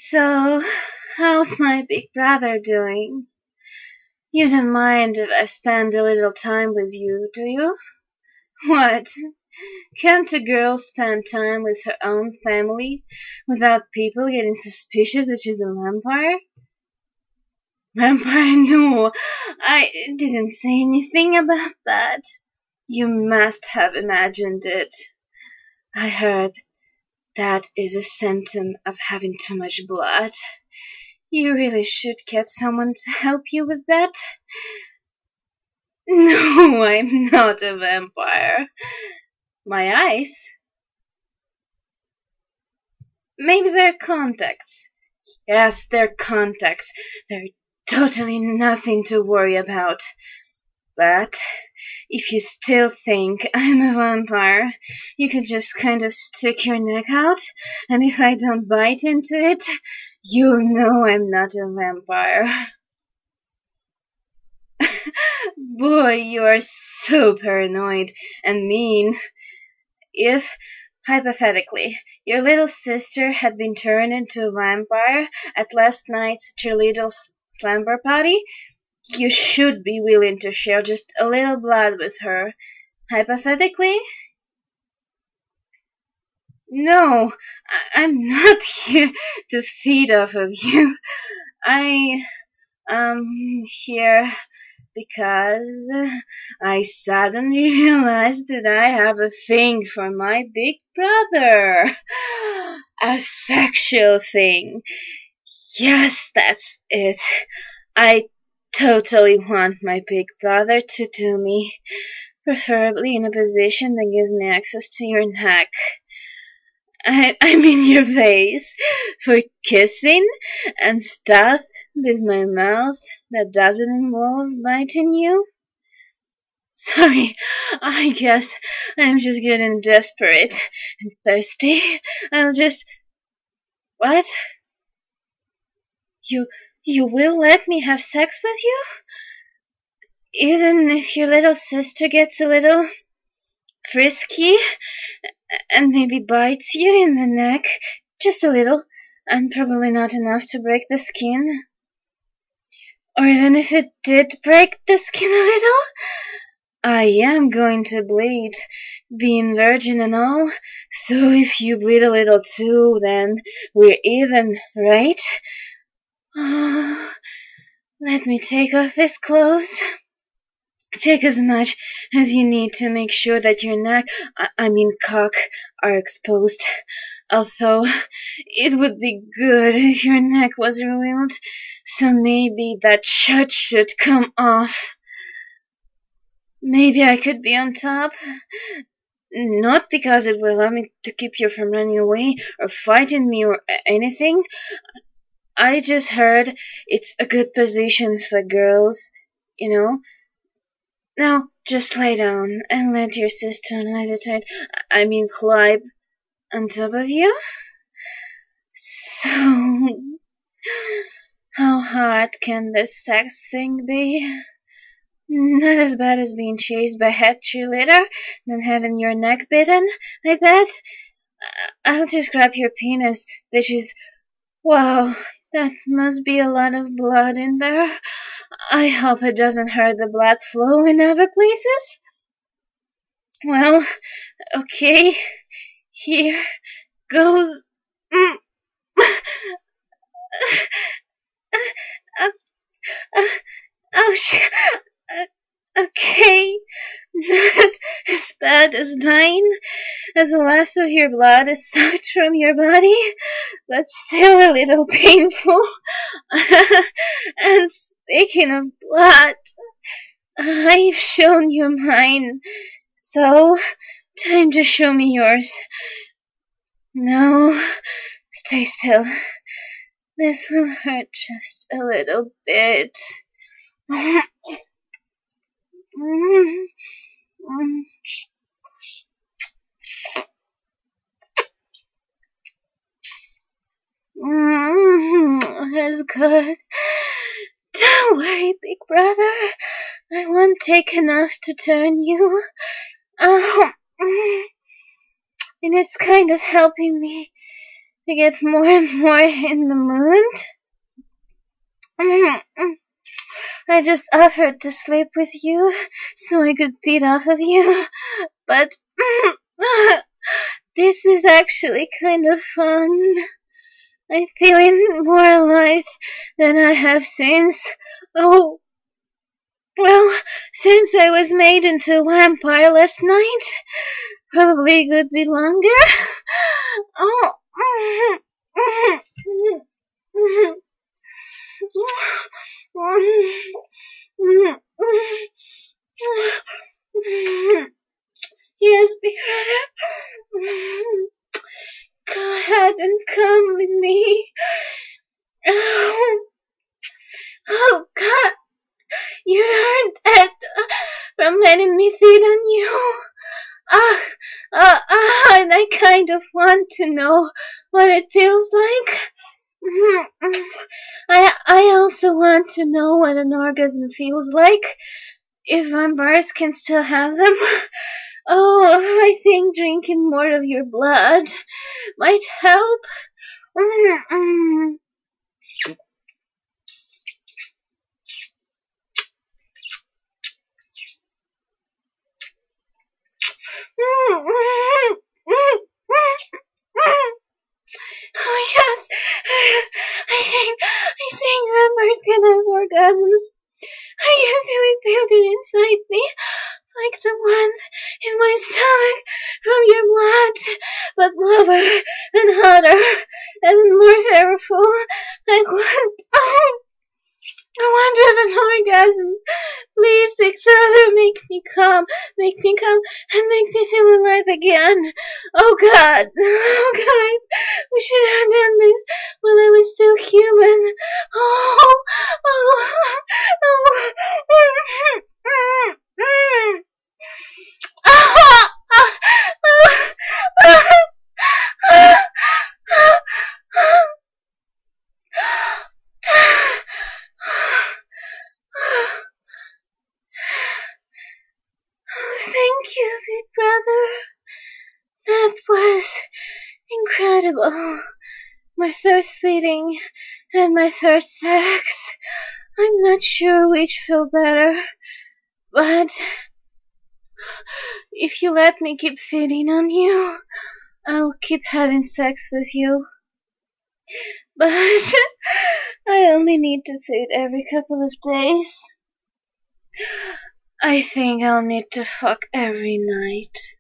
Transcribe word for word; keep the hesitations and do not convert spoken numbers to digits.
So, how's my big brother doing? You don't mind if I spend a little time with you, do you? What? Can't a girl spend time with her own family without people getting suspicious that she's a vampire? Vampire? No, I didn't say anything about that. You must have imagined it. I heard that is a symptom of having too much blood. You really should get someone to help you with that. No, I'm not a vampire. My eyes? Maybe they're contacts. Yes, they're contacts. They're totally nothing to worry about. But if you still think I'm a vampire, you could just kind of stick your neck out, and if I don't bite into it, you'll know I'm not a vampire. Boy, you are so paranoid and mean. If, hypothetically, your little sister had been turned into a vampire at last night's cheerleader slumber party, you should be willing to share just a little blood with her. Hypothetically? No, I- I'm not here to feed off of you. I am here because I suddenly realized that I have a thing for my big brother. A sexual thing. Yes, that's it. I totally want my big brother to do me, preferably in a position that gives me access to your neck. I, I mean your face, for kissing and stuff with my mouth that doesn't involve biting you. Sorry, I guess I'm just getting desperate and thirsty. I'll just... What? You, you will let me have sex with you? Even if your little sister gets a little frisky and maybe bites you in the neck, just a little, and probably not enough to break the skin. Or even if it did break the skin a little, I am going to bleed, being virgin and all, so if you bleed a little too, then we're even, right? Oh, let me take off this clothes. Take as much as you need to make sure that your neck, I, I mean cock, are exposed. Although, it would be good if your neck was revealed, so maybe that shirt should come off. Maybe I could be on top. Not because it will allow me to keep you from running away or fighting me or anything. I just heard it's a good position for girls, you know. Now, just lie down and let your sister levitate, I mean climb on top of you. So, how hard can this sex thing be? Not as bad as being chased by a head cheerleader, than having your neck bitten, I bet. I'll just grab your penis, which is... Wow, that must be a lot of blood in there. I hope it doesn't hurt the blood flow in other places. Well, okay, here goes. Mm. uh, uh, oh, sh- uh, okay, not as bad as dying, as the last of your blood is sucked from your body, but still a little painful. And speaking of blood, I've shown you mine, so time to show me yours. No, stay still. This will hurt just a little bit. Mm, mm. Mm, that's good. Don't worry, big brother. I won't take enough to turn you. Oh, and it's kind of helping me to get more and more in the mood. I just offered to sleep with you so I could feed off of you, but this is actually kind of fun. I'm feeling more alive than I have since, oh, well, since I was made into a vampire last night. Probably could be longer. Oh. Yes, Big Brother. Go ahead and come with me. Oh, oh God. You aren't dead from letting me feed on you. Ah, ah, ah, and I kind of want to know what it feels like. I, I also want to know what an orgasm feels like, if vampires can still have them. Oh, I think drinking more of your blood might help. Oh yes, I think I think vampires can have orgasms. I can feel it building inside me, like the ones in my stomach from your blood, but lower and hotter and more powerful. Like what? Oh, I wonder if an orgasm. Please, Big Brother, make me come, make me come, and make me feel alive again. Oh God, oh God, we should have done this when I was still human. Oh, oh, oh. Thank you, Big Brother. That was incredible. My first feeding and my first sex. I'm not sure which felt better, but if you let me keep feeding on you, I'll keep having sex with you. But I only need to feed every couple of days. I think I'll need to fuck every night.